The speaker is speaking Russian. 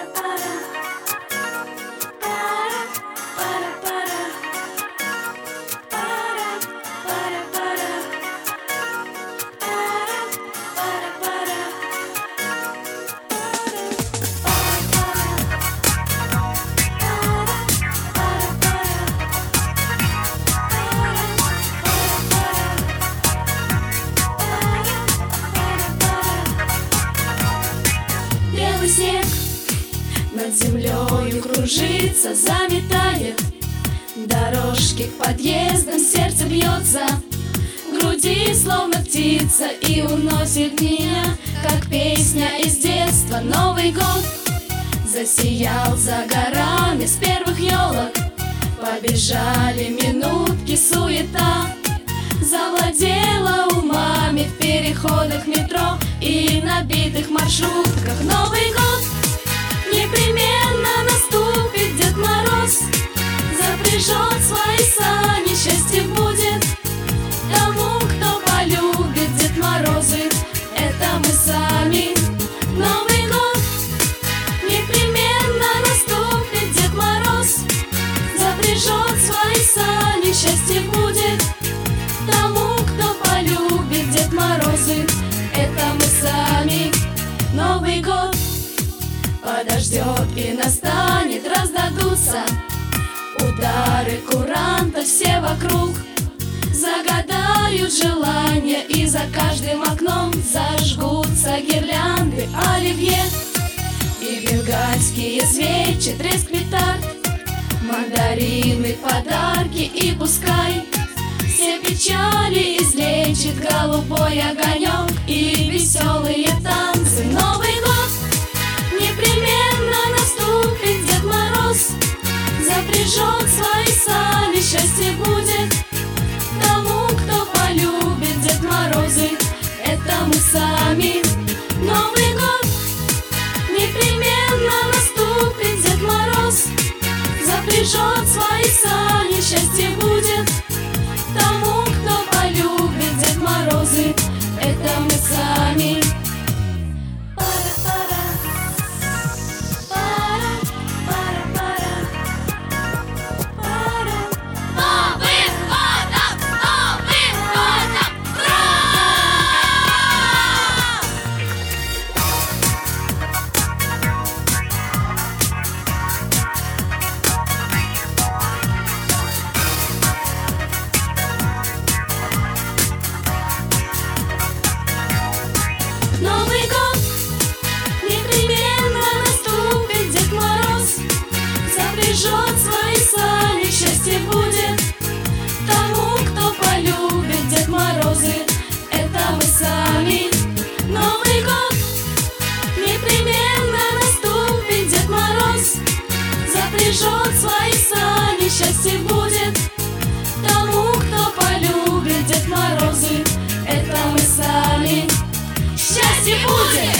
Снег над землею кружится, заметает дорожки к подъездам, сердце бьется в груди, словно птица, и уносит меня, как песня из детства. Новый год засиял за горами, с первых елок побежали минутки, суета завладела умами в переходах метро и набитых маршрутках. Новый год непременно наступит, Дед Мороз запряжет свои сани, счастье будет тому, кто полюбит. Дед Морозы — это мы сами. Новый год непременно наступит, Дед Мороз запряжет свои сани, счастье будет тому, кто полюбит. Дед Морозы — это мы сами. Новый год подождет и настанет, раздадутся удары куранта, все вокруг загадают желания, и за каждым окном зажгутся гирлянды оливье и бенгальские свечи, треск петард, мандарины, подарки, и пускай все печали излечит голубой огонек и веселые танцы. Новый год непременно наступит, Дед Мороз запряжет свои сани, счастье будет тому, кто полюбит. Дед Морозы — это мы сами. Новый год непременно наступит, Дед Мороз запряжет свои сани, счастье будет тому, кто полюбит. Дед Морозы — это мы сами. Запряжет свои сани, счастье будет тому, кто полюбит. Дед Морозы — это мы сами. Новый год непременно наступит, Дед Мороз запряжет свои сани, счастье будет тому, кто полюбит. Дед Морозы — это мы сами. Счастье будет!